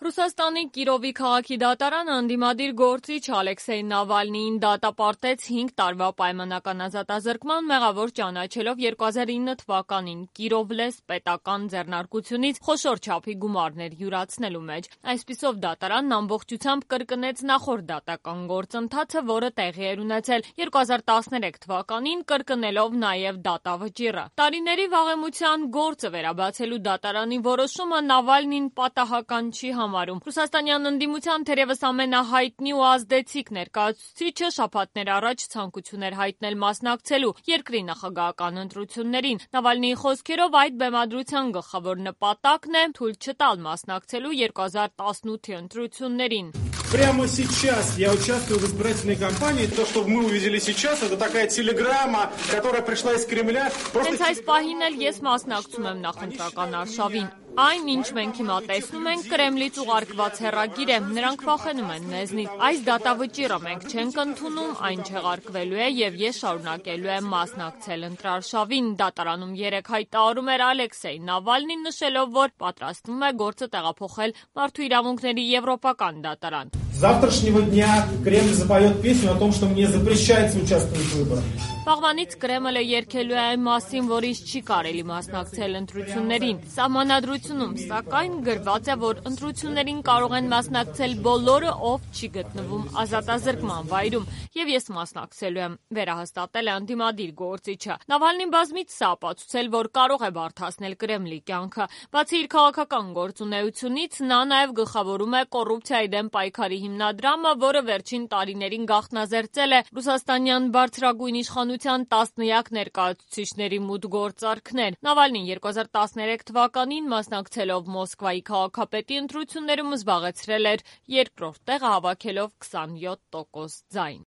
Ռուսաստանի Կիրովի քաղաքի դատարանը ընդդիմադիր գործիչ Ալեքսեյ Նավալնիին դատապարտեց 5 տարվա պայմանական ազատազրկման մեղավոր ճանաչելով 2009 թվականին Կիրովլես պետական ձեռնարկությունից խոշոր չափի գումարներ յուրացնելու մեջ։ Այսպիսով դատարանն ամբողջությամբ կրկնեց նախորդ դատական գործընթացը, որը տեղի էր ունեցել 2013 թվականին, կրկնելով նաև դատավճիռը։ Տարիների վաղեմության գործը վերաբացելու դատարանի որոշումը Նավալնին պատահական չի համարում։ Ռուսաստանյան ընդդիմության թերևս ամենահայտնի ու ազդեցիկ ներկայացուցիչը շաբաթներ առաջ ցանկություն էր հայտնել մասնակցելու երկրի նախագահական ընտրություններին։ Նավալնիի խոսքերով այդ բեմադրության գլխավոր նպատակն է թույլ չտալ մասնակցելու 2018-ի ընտրություններին։ Прямо сейчас я участвую в избирательной кампании. То, что мы увидели сейчас, это такая телеграмма, которая пришла из Кремля. Հենց այս պահին էլ ես մասնակցում եմ նախընտրական արշավին։ Այն, ինչ մենք հիմա տեսնում ենք, Կրեմլից ուղարկված հեռագիր է, նրանք վախենում են մեզնից։ Այս դատավճիռը մենք չենք ընդունում, այն չեղարկվելու է եւ ես շարունակելու եմ մասնակցել ընտրարշավին։ Դատարանում 3 հայտարարում էր Ալեքսեյ Նավալնին, նշելով, որ պատրաստվում է գործը տեղափոխել Մարդու իրավունքների եվրոպական դատարան։ С завтрашнего дня Кремль запоет песню о том, что мне запрещается участвовать в выборах. Վաղվանից Կրեմլը երգելու է այն մասին, որ ինձ չի կարելի մասնակցել ընտրություններին։ Սահմանադրությունում, սակայն, գրված է, որ ընտրություններին կարող են մասնակցել բոլորը, ով չի գտնվում ազատազրկման վայրում, եւ ես մասնակցելու եմ, վերահաստատել է ընդդիմադիր գործիչը։ Նավալնին բազմից սա ապացուցել, որ կարող է բարդացնել Կրեմլի կյանքը։ Բացի իր քաղաքական գործունեությունից, նա նաև գլխավորում է կոռուպցիայի դեմ պայքարի հիմնադրամը, որը վերջին տարիներին գաղտնազերծել է ռուսաստանյան բարձրագույն իշխանության տասնյակ ներկայացուցիչների մուտք գործարքներ։ Նավալնին 2013 թվականին մասնակցելով Մոսկվայի քաղաքապետի ընտրություններում զբաղեցրել էր երկրորդ տեղը, հավաքելով 27% ձայն։